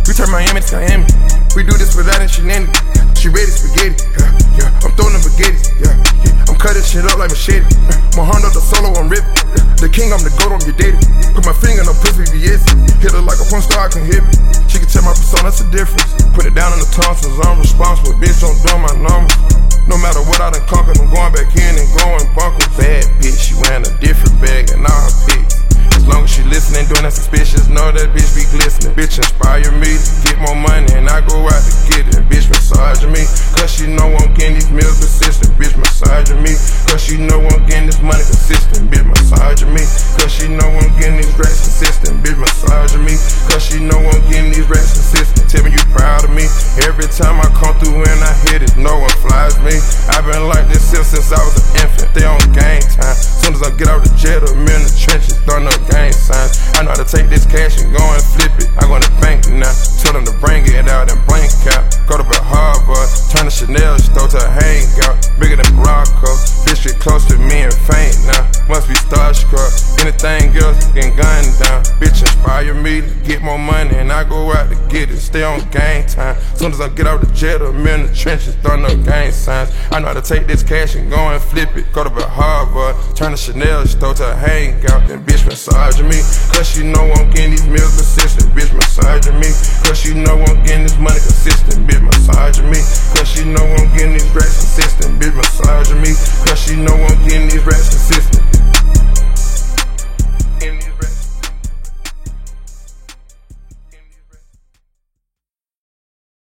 We turn Miami to Miami. We do this without any shenanigans. She ready spaghetti, yeah. I'm throwing the baguettes, yeah. I'm cutting shit up like machete. My hand up the solo, I'm ripping. The king, I'm the goat, I'm your daddy. Put my finger in the pussy, VS. Hit her like a porn star, I can hit me. She can tell my persona, that's the difference. Put it down in the tonsils, I'm responsible. Bitch, don't do my numbers. No matter what I done conquered, I'm going back in and going bonkers. Bad bitch, she wearing a different bag and all her pics. As long as she listening, doing that suspicious, know that bitch be glistening. Bitch inspire me to get more money and I go out to get it. And bitch massaging me, cause she know I'm getting these meals consistent. Bitch massaging me, cause she know I'm getting this money consistent. Bitch massaging me, cause she know I'm getting these racks consistent. Bitch massaging me, cause she know I'm getting these racks consistent. Tell me you proud of me, every time I come through and I hit it, no one flies me. I've been like this since I was an infant, they on game time. Soon as I get out the jet, I'm in the trenches, throwing up gang signs. I know how to take this cash and go and flip it. I go to the bank now, tell them to bring it out and blank out. Go to Harvard, turn the Chanel store to a hangout. Bigger than Morocco, district close to me and faint now. Must be starstruck, anything else getting gunned down. Bitch inspire me to get more money and I go out to get it. Stay on gang time. Soon as I get out the jet, I'm in the trenches, throwing up gang signs. I know how to take this cash and go and flip it. Go to Harvard, turn the Chanel store to a hangout. Then bitch massaging me, cause she know I'm getting these meals consistent. Bitch massaging me, cause she know I'm getting this money consistent. Bitch massaging me, cause she know I'm getting these racks consistent. Bitch massaging me, cause she know I'm getting these racks consistent.